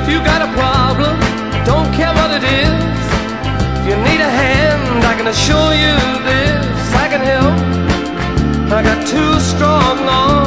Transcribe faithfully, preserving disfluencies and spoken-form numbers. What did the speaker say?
you got a problem, don't care what it is. If you need a hand, I can assure you this, I can help. I got two strong arms.